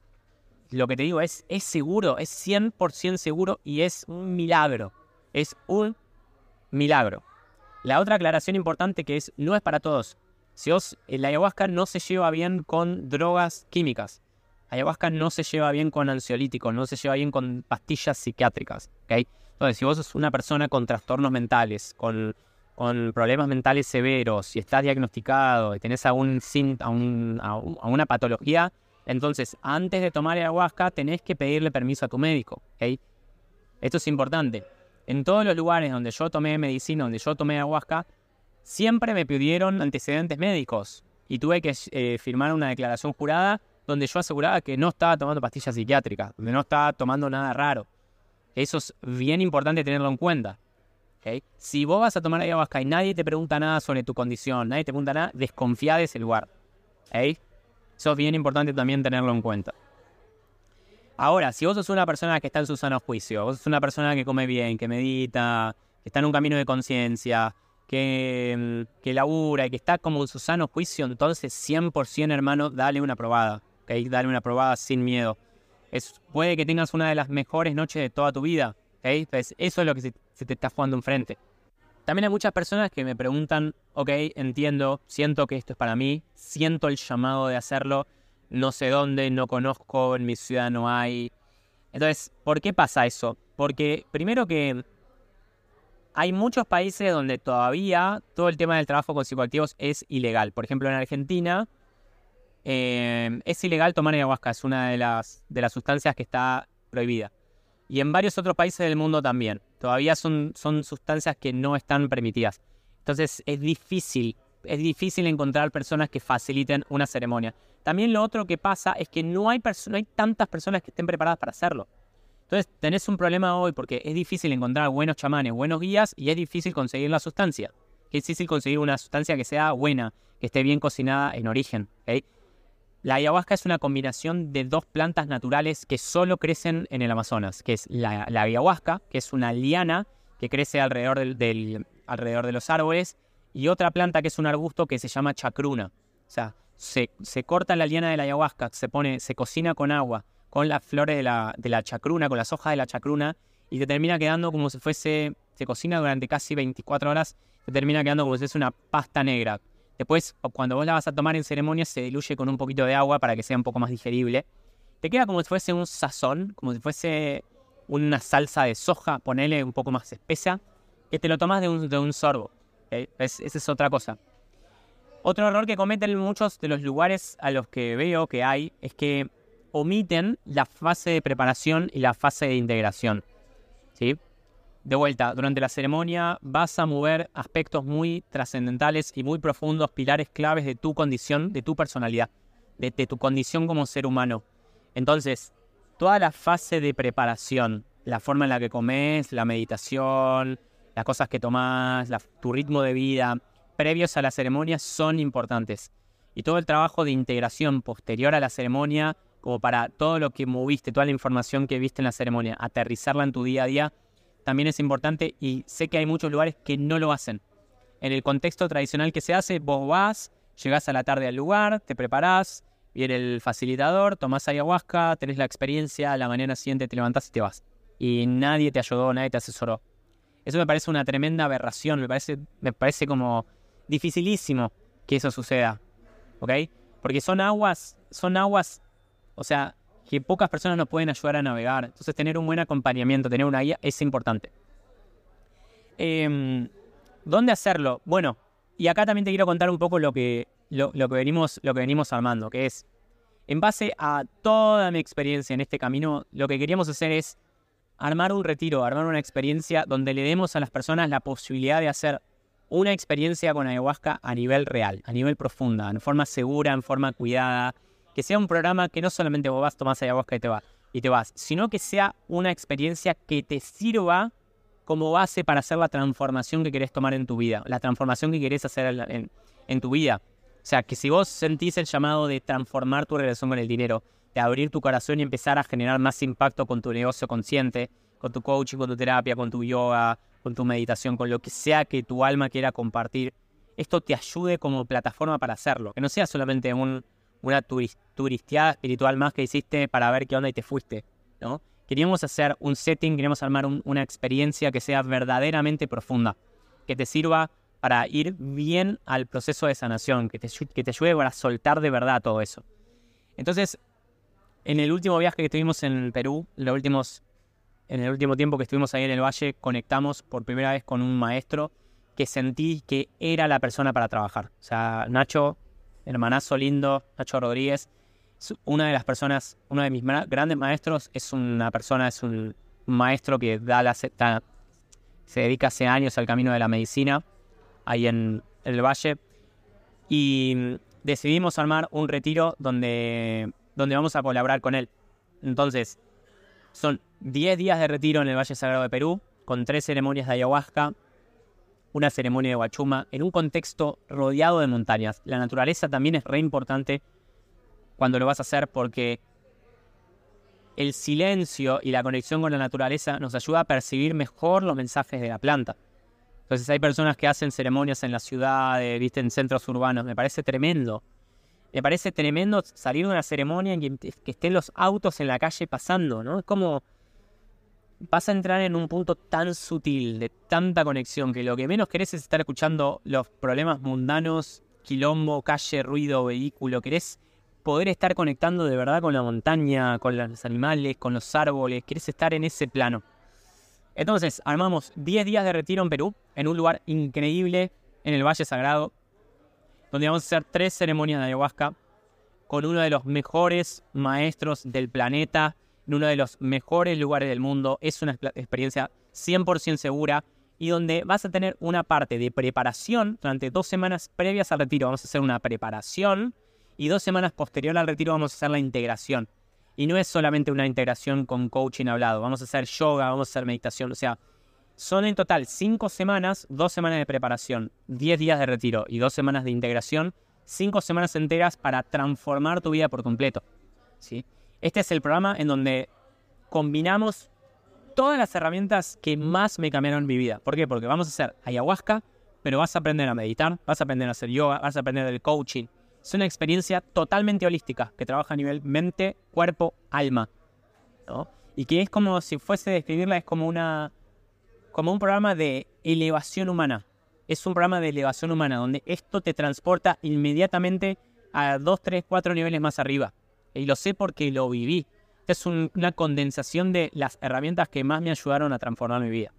S1: lo que te digo es, es seguro, es cien por ciento seguro y es un milagro. Es un milagro. La otra aclaración importante que es, no es para todos. Si os, la ayahuasca no se lleva bien con drogas químicas. La ayahuasca no se lleva bien con ansiolíticos, no se lleva bien con pastillas psiquiátricas, ¿ok? Entonces, si vos sos una persona con trastornos mentales, con, con problemas mentales severos, si estás diagnosticado y tenés algún, a, un, a, un, a una patología, entonces, antes de tomar ayahuasca, tenés que pedirle permiso a tu médico, ¿ok? Esto es importante. En todos los lugares donde yo tomé medicina, donde yo tomé ayahuasca, siempre me pidieron antecedentes médicos y tuve que eh, firmar una declaración jurada donde yo aseguraba que no estaba tomando pastillas psiquiátricas, donde no estaba tomando nada raro. Eso es bien importante tenerlo en cuenta, ¿okay? Si vos vas a tomar ayahuasca y nadie te pregunta nada sobre tu condición, nadie te pregunta nada, desconfía de ese lugar, ¿okay? Eso es bien importante también tenerlo en cuenta. Ahora, si vos sos una persona que está en su sano juicio, vos sos una persona que come bien, que medita, que está en un camino de conciencia, que, que labura y que está como en su sano juicio, entonces cien por ciento, hermano, dale una probada, ¿okay? Dale una probada sin miedo. Es, puede que tengas una de las mejores noches de toda tu vida, ¿okay? Entonces, eso es lo que se, se te está jugando enfrente. También hay muchas personas que me preguntan, ok, entiendo, siento que esto es para mí, siento el llamado de hacerlo, no sé dónde, no conozco, en mi ciudad no hay. Entonces, ¿por qué pasa eso? Porque primero que hay muchos países donde todavía todo el tema del trabajo con psicoactivos es ilegal. Por ejemplo, en Argentina eh, es ilegal tomar ayahuasca, es una de las, de las sustancias que está prohibida. Y en varios otros países del mundo también. Todavía son, son sustancias que no están permitidas. Entonces es difícil, es difícil encontrar personas que faciliten una ceremonia. También lo otro que pasa es que no hay, no hay tantas personas que estén preparadas para hacerlo. Entonces tenés un problema hoy porque es difícil encontrar buenos chamanes, buenos guías y es difícil conseguir la sustancia. Es difícil conseguir una sustancia que sea buena, que esté bien cocinada en origen, ¿okay? La ayahuasca es una combinación de dos plantas naturales que solo crecen en el Amazonas, que es la, la ayahuasca, que es una liana que crece alrededor, del, del, alrededor de los árboles, y otra planta que es un arbusto que se llama chacruna. O sea, se, se corta la liana de la ayahuasca, se pone, se cocina con agua, con las flores de la, de la chacruna, con las hojas de la chacruna, y te termina quedando como si fuese, se cocina durante casi veinticuatro horas, te termina quedando como si fuese una pasta negra. Después, cuando vos la vas a tomar en ceremonia, se diluye con un poquito de agua para que sea un poco más digerible. Te queda como si fuese un sazón, como si fuese una salsa de soja, ponele un poco más espesa, que te lo tomas de un, de un sorbo. ¿Okay? Es, esa es otra cosa. Otro error que cometen muchos de los lugares a los que veo que hay es que omiten la fase de preparación y la fase de integración, ¿sí? de vuelta, durante la ceremonia vas a mover aspectos muy trascendentales y muy profundos, pilares claves de tu condición, de tu personalidad, de, de tu condición como ser humano. Entonces, toda la fase de preparación, la forma en la que comes, la meditación, las cosas que tomás, la, tu ritmo de vida, previos a la ceremonia son importantes. Y todo el trabajo de integración posterior a la ceremonia, como para todo lo que moviste, toda la información que viste en la ceremonia, aterrizarla en tu día a día, también es importante, y sé que hay muchos lugares que no lo hacen. En el contexto tradicional que se hace, vos vas, llegás a la tarde al lugar, te preparás, viene el facilitador, tomás ayahuasca, tenés la experiencia, a la mañana siguiente te levantás y te vas. Y nadie te ayudó, nadie te asesoró. Eso me parece una tremenda aberración, me parece, me parece como dificilísimo que eso suceda, ¿ok? Porque son aguas, son aguas, o sea, que pocas personas nos pueden ayudar a navegar. Entonces tener un buen acompañamiento, tener una guía es importante. Eh, ¿Dónde hacerlo? Bueno, y acá también te quiero contar un poco lo que, lo, lo que, venimos, lo que venimos armando, que es, en base a toda mi experiencia en este camino, lo que queríamos hacer es armar un retiro, armar una experiencia donde le demos a las personas la posibilidad de hacer una experiencia con ayahuasca a nivel real, a nivel profunda, en forma segura, en forma cuidada, que sea un programa que no solamente vos vas, tomás ayahuasca y te vas, y te vas, sino que sea una experiencia que te sirva como base para hacer la transformación que querés tomar en tu vida, la transformación que querés hacer en, en, en tu vida. O sea, que si vos sentís el llamado de transformar tu relación con el dinero, de abrir tu corazón y empezar a generar más impacto con tu negocio consciente, con tu coaching, con tu terapia, con tu yoga, con tu meditación, con lo que sea que tu alma quiera compartir, esto te ayude como plataforma para hacerlo. Que no sea solamente un, una turis, turisteada espiritual más que hiciste para ver qué onda y te fuiste, ¿no? Queríamos hacer un setting, queríamos armar un, una experiencia que sea verdaderamente profunda, que te sirva para ir bien al proceso de sanación, que te, que te ayude para soltar de verdad todo eso. Entonces, en el último viaje que estuvimos en Perú, los últimos, en el último tiempo que estuvimos ahí en el valle, conectamos por primera vez con un maestro que sentí que era la persona para trabajar. O sea, Nacho, hermanazo lindo, Nacho Rodríguez, es una de las personas, uno de mis ma- grandes maestros, es una persona, es un maestro que da la, da, se dedica hace años al camino de la medicina, ahí en, en el valle, y decidimos armar un retiro donde, donde vamos a colaborar con él. Entonces, son diez días de retiro en el Valle Sagrado de Perú, con tres ceremonias de ayahuasca, una ceremonia de huachuma, en un contexto rodeado de montañas. La naturaleza también es re importante cuando lo vas a hacer, porque el silencio y la conexión con la naturaleza nos ayuda a percibir mejor los mensajes de la planta. Entonces hay personas que hacen ceremonias en la ciudad, ¿viste? En centros urbanos. Me parece tremendo. Me parece tremendo salir de una ceremonia en que, que estén los autos en la calle pasando, ¿no? Es como vas a entrar en un punto tan sutil, de tanta conexión, que lo que menos querés es estar escuchando los problemas mundanos, quilombo, calle, ruido, vehículo. Querés poder estar conectando de verdad con la montaña, con los animales, con los árboles. Querés estar en ese plano. Entonces, armamos diez días de retiro en Perú, en un lugar increíble, en el Valle Sagrado, donde vamos a hacer tres ceremonias de ayahuasca con uno de los mejores maestros del planeta, en uno de los mejores lugares del mundo. Es una experiencia cien por ciento segura, y donde vas a tener una parte de preparación durante dos semanas previas al retiro. Vamos a hacer una preparación, y dos semanas posterior al retiro vamos a hacer la integración. Y no es solamente una integración con coaching hablado, vamos a hacer yoga, vamos a hacer meditación, o sea, son en total cinco semanas, dos semanas de preparación, diez días de retiro y dos semanas de integración, cinco semanas enteras para transformar tu vida por completo, ¿sí? Este es el programa en donde combinamos todas las herramientas que más me cambiaron mi vida. ¿Por qué? Porque vamos a hacer ayahuasca, pero vas a aprender a meditar, vas a aprender a hacer yoga, vas a aprender del coaching. Es una experiencia totalmente holística, que trabaja a nivel mente, cuerpo, alma, ¿no? Y que es como, si fuese a describirla, es como una... como un programa de elevación humana. Es un programa de elevación humana donde esto te transporta inmediatamente a dos, tres, cuatro niveles más arriba. Y lo sé porque lo viví. Es un, una condensación de las herramientas que más me ayudaron a transformar mi vida.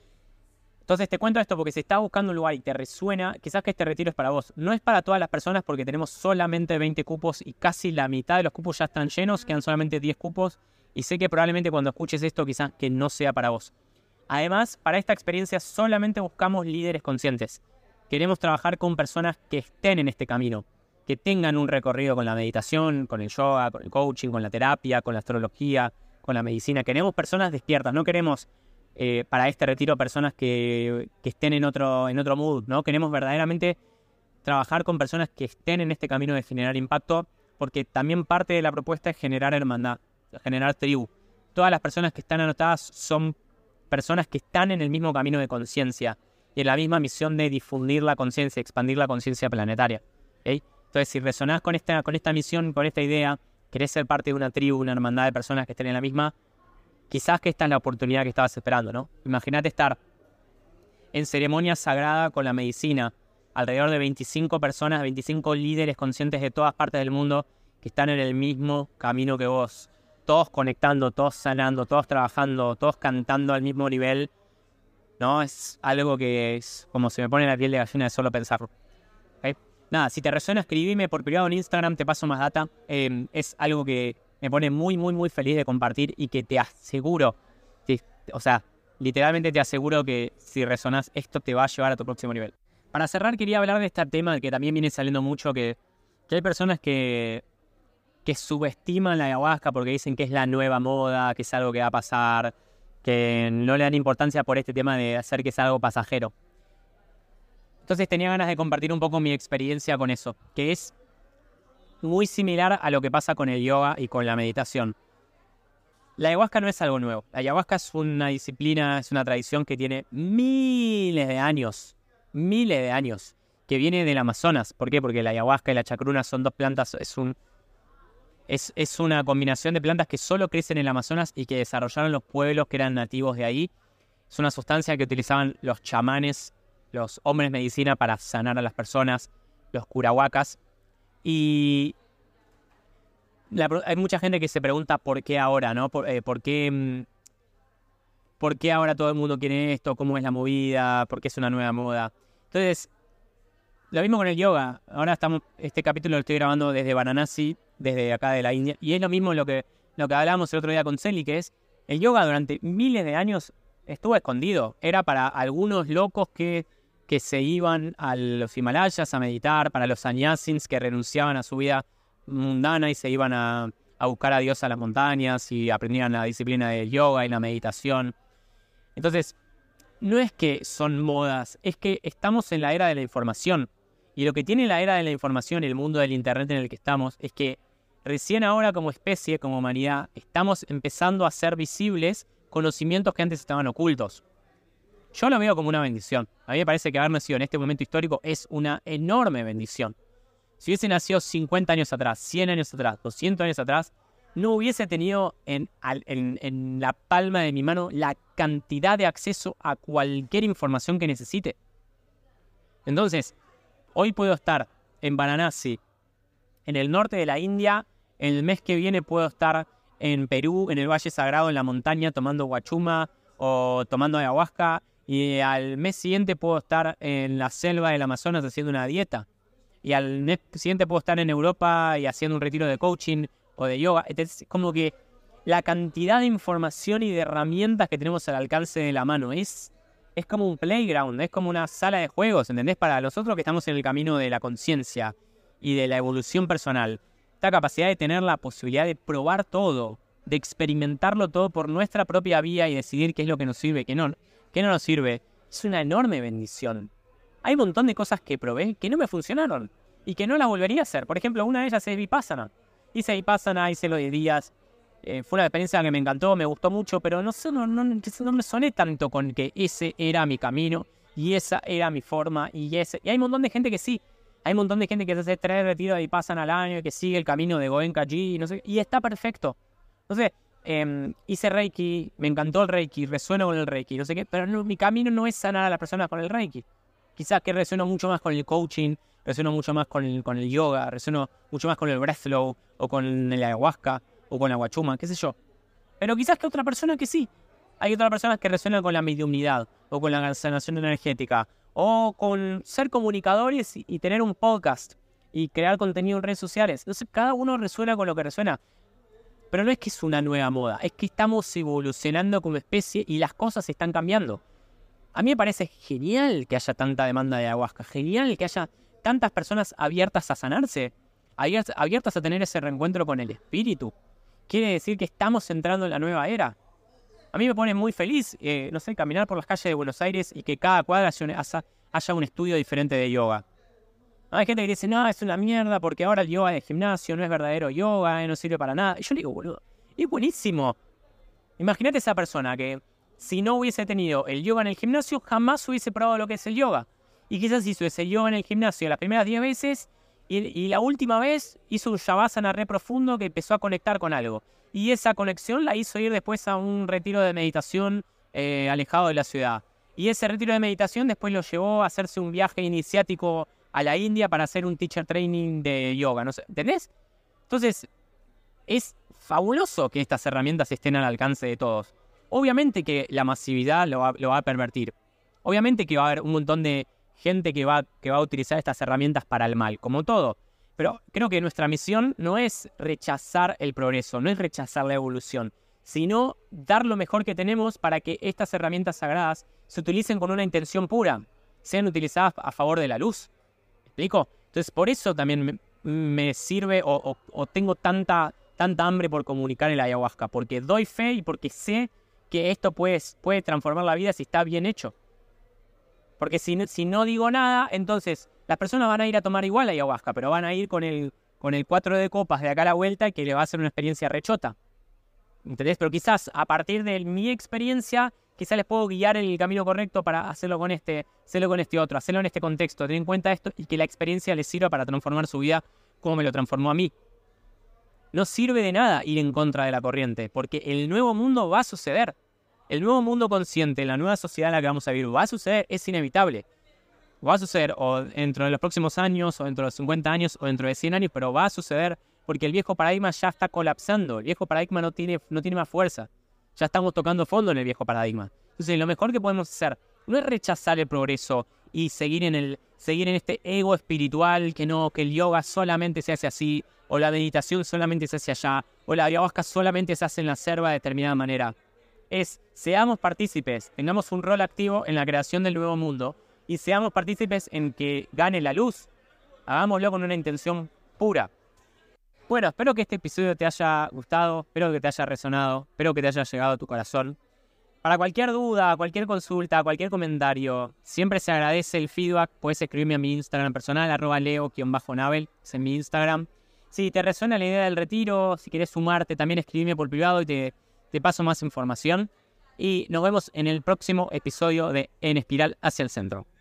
S1: Entonces te cuento esto porque si estás buscando un lugar y te resuena, quizás que este retiro es para vos. No es para todas las personas porque tenemos solamente veinte cupos y casi la mitad de los cupos ya están llenos, quedan solamente diez cupos. Y sé que probablemente cuando escuches esto quizás que no sea para vos. Además, para esta experiencia solamente buscamos líderes conscientes. Queremos trabajar con personas que estén en este camino, que tengan un recorrido con la meditación, con el yoga, con el coaching, con la terapia, con la astrología, con la medicina. Queremos personas despiertas, no queremos eh, para este retiro personas que, que estén en otro, en otro mood, ¿no? Queremos verdaderamente trabajar con personas que estén en este camino de generar impacto, porque también parte de la propuesta es generar hermandad, generar tribu. Todas las personas que están anotadas son personas que están en el mismo camino de conciencia y en la misma misión de difundir la conciencia, expandir la conciencia planetaria. ¿Okay? Entonces, si resonás con esta, con esta misión, con esta idea, querés ser parte de una tribu, una hermandad de personas que estén en la misma, quizás que esta es la oportunidad que estabas esperando, ¿no? Imagínate estar en ceremonia sagrada con la medicina, alrededor de veinticinco personas, veinticinco líderes conscientes de todas partes del mundo que están en el mismo camino que vos. Todos conectando, todos sanando, todos trabajando, todos cantando al mismo nivel, ¿no? Es algo que es como se me pone la piel de gallina de solo pensarlo. ¿Okay? Nada, si te resuena, escribime por privado en Instagram, te paso más data. Eh, es algo que me pone muy, muy, muy feliz de compartir y que te aseguro, que, o sea, literalmente te aseguro que si resonás, esto te va a llevar a tu próximo nivel. Para cerrar, quería hablar de este tema que también viene saliendo mucho, que, que hay personas que... que subestiman la ayahuasca porque dicen que es la nueva moda, que es algo que va a pasar, que no le dan importancia por este tema de hacer que es algo pasajero. Entonces tenía ganas de compartir un poco mi experiencia con eso, que es muy similar a lo que pasa con el yoga y con la meditación. La ayahuasca no es algo nuevo. La ayahuasca es una disciplina, es una tradición que tiene miles de años, miles de años, que viene del Amazonas. ¿Por qué? Porque la ayahuasca y la chacruna son dos plantas, es un... Es, es una combinación de plantas que solo crecen en el Amazonas y que desarrollaron los pueblos que eran nativos de ahí. Es una sustancia que utilizaban los chamanes, los hombres medicina para sanar a las personas, los curahuacas. Y la, hay mucha gente que se pregunta por qué ahora, ¿no? Por, eh, por, qué, ¿Por qué ahora todo el mundo quiere esto? ¿Cómo es la movida? ¿Por qué es una nueva moda? Entonces, lo mismo con el yoga. Ahora estamos, este capítulo lo estoy grabando desde Varanasi, desde acá de la India. Y es lo mismo lo que, lo que hablábamos el otro día con Celi, que es el yoga durante miles de años estuvo escondido. Era para algunos locos que, que se iban a los Himalayas a meditar, para los sannyasins que renunciaban a su vida mundana y se iban a, a buscar a Dios a las montañas y aprendían la disciplina del yoga y la meditación. Entonces, no es que son modas, es que estamos en la era de la información. Y lo que tiene la era de la información, el mundo del internet en el que estamos, es que recién ahora como especie, como humanidad, estamos empezando a hacer visibles conocimientos que antes estaban ocultos. Yo lo veo como una bendición. A mí me parece que haber nacido en este momento histórico es una enorme bendición. Si hubiese nacido cincuenta años atrás, cien años atrás, doscientos años atrás, no hubiese tenido en, en, en la palma de mi mano la cantidad de acceso a cualquier información que necesite. Entonces, hoy puedo estar en Varanasi, en el norte de la India. El mes que viene puedo estar en Perú, en el Valle Sagrado, en la montaña, tomando guachuma o tomando ayahuasca. Y al mes siguiente puedo estar en la selva del Amazonas haciendo una dieta. Y al mes siguiente puedo estar en Europa y haciendo un retiro de coaching o de yoga. Entonces, como que la cantidad de información y de herramientas que tenemos al alcance de la mano es... Es como un playground, es como una sala de juegos, ¿entendés? Para nosotros que estamos en el camino de la conciencia y de la evolución personal. Esta capacidad de tener la posibilidad de probar todo, de experimentarlo todo por nuestra propia vía y decidir qué es lo que nos sirve y qué no, qué no nos sirve, es una enorme bendición. Hay un montón de cosas que probé que no me funcionaron y que no las volvería a hacer. Por ejemplo, una de ellas es Vipassana. Hice Vipassana, hice lo de días. Eh, fue una experiencia que me encantó, me gustó mucho, pero no, no, no, no me soné tanto con que ese era mi camino y esa era mi forma y ese... Y hay un montón de gente que sí. Hay un montón de gente que se hace tres retiros y pasan al año y que sigue el camino de Goenka Ji y no sé, y está perfecto. Entonces, eh, hice Reiki, me encantó el Reiki, resueno con el Reiki, no sé qué, pero no, mi camino no es sanar a las personas con el Reiki. Quizás que resueno mucho más con el coaching, resueno mucho más con el, con el yoga, resueno mucho más con el breath flow o con el ayahuasca o con la guachuma, qué sé yo. Pero quizás que otra persona que sí. Hay otras personas que resuenan con la mediumnidad o con la sanación energética o con ser comunicadores y, y tener un podcast y crear contenido en redes sociales. Entonces cada uno resuena con lo que resuena. Pero no es que es una nueva moda, es que estamos evolucionando como especie y las cosas están cambiando. A mí me parece genial que haya tanta demanda de ayahuasca, genial que haya tantas personas abiertas a sanarse, abiertas a tener ese reencuentro con el espíritu. Quiere decir que estamos entrando en la nueva era. A mí me pone muy feliz, eh, no sé, caminar por las calles de Buenos Aires y que cada cuadra haya, haya un estudio diferente de yoga. Hay gente que dice, no, es una mierda porque ahora el yoga de gimnasio no es verdadero yoga, eh, no sirve para nada. Y yo le digo, boludo, es buenísimo. Imagínate esa persona que si no hubiese tenido el yoga en el gimnasio, jamás hubiese probado lo que es el yoga. Y quizás hizo ese yoga en el gimnasio las primeras diez veces y, y la última vez hizo un shavasana re profundo que empezó a conectar con algo. Y esa conexión la hizo ir después a un retiro de meditación eh, alejado de la ciudad. Y ese retiro de meditación después lo llevó a hacerse un viaje iniciático a la India para hacer un teacher training de yoga, no sé, ¿entendés? Entonces, es fabuloso que estas herramientas estén al alcance de todos. Obviamente que la masividad lo va, lo va a pervertir. Obviamente que va a haber un montón de gente que va, que va a utilizar estas herramientas para el mal, como todo. Pero creo que nuestra misión no es rechazar el progreso, no es rechazar la evolución, sino dar lo mejor que tenemos para que estas herramientas sagradas se utilicen con una intención pura, sean utilizadas a favor de la luz. ¿Me explico? Entonces, por eso también me, me sirve o, o, o tengo tanta, tanta hambre por comunicar el ayahuasca, porque doy fe y porque sé que esto puede, puede transformar la vida si está bien hecho. Porque si, si no digo nada, entonces las personas van a ir a tomar igual ayahuasca, pero van a ir con el, con el cuatro de copas de acá a la vuelta, que le va a ser una experiencia rechota. ¿Entendés? Pero quizás a partir de mi experiencia, quizás les puedo guiar el camino correcto para hacerlo con este, hacerlo con este otro, hacerlo en este contexto, tener en cuenta esto y que la experiencia les sirva para transformar su vida como me lo transformó a mí. No sirve de nada ir en contra de la corriente, porque el nuevo mundo va a suceder. El nuevo mundo consciente, la nueva sociedad en la que vamos a vivir, va a suceder, es inevitable. Va a suceder o dentro de los próximos años, o dentro de los cincuenta años, o dentro de cien años, pero va a suceder porque el viejo paradigma ya está colapsando. El viejo paradigma no tiene, no tiene más fuerza. Ya estamos tocando fondo en el viejo paradigma. Entonces, lo mejor que podemos hacer no es rechazar el progreso y seguir en, el, seguir en este ego espiritual, que no, que el yoga solamente se hace así, o la meditación solamente se hace allá, o la ayahuasca solamente se hace en la selva de determinada manera. Es, seamos partícipes, tengamos un rol activo en la creación del nuevo mundo y seamos partícipes en que gane la luz. Hagámoslo con una intención pura. Bueno, espero que este episodio te haya gustado, espero que te haya resonado, espero que te haya llegado a tu corazón. Para cualquier duda, cualquier consulta, cualquier comentario, siempre se agradece el feedback. Puedes escribirme a mi Instagram personal, arroba leo-navel, es en mi Instagram. Si te resuena la idea del retiro, si quieres sumarte, también escribime por privado y te... te paso más información y nos vemos en el próximo episodio de En Espiral hacia el Centro.